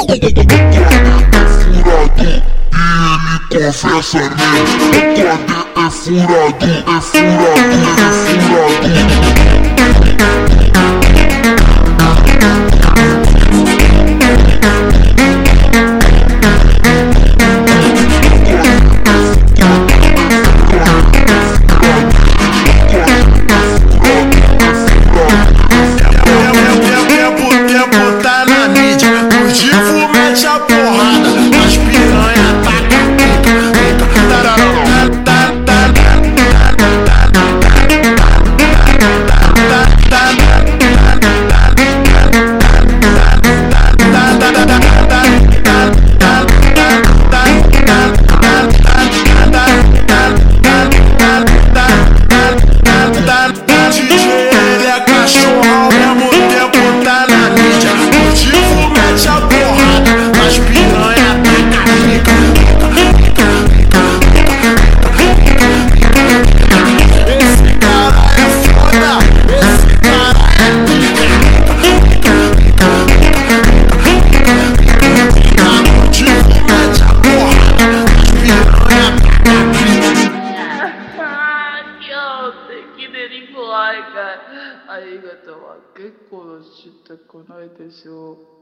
Confessa, né? É furado, é furado, Tempo tá na mídia, o divo mete a porrada, as piranha taca ありがとう。結構知ってこないでしょう。